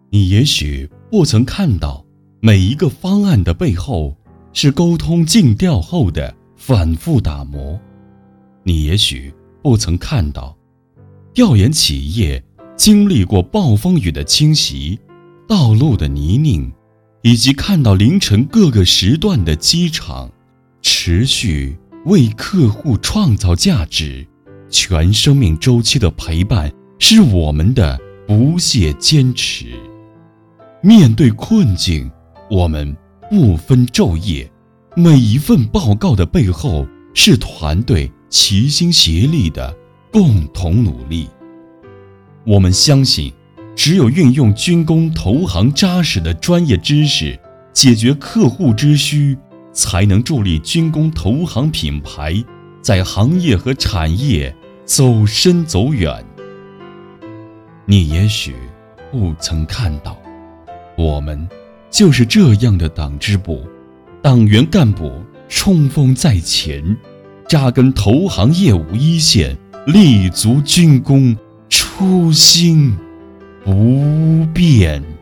你也许不曾看到，每一个方案的背后是沟通尽调后的反复打磨。你也许不曾看到，调研企业经历过暴风雨的侵袭，道路的泥泞，以及看到凌晨各个时段的机场持续为客户创造价值。全生命周期的陪伴是我们的不懈坚持。面对困境，我们不分昼夜，每一份报告的背后是团队齐心协力的共同努力。我们相信，只有运用军工投行扎实的专业知识，解决客户之需，才能助力军工投行品牌在行业和产业走深走远。你也许不曾看到，我们就是这样的党支部，党员干部冲锋在前，扎根投行业务一线，立足军工，初心不变。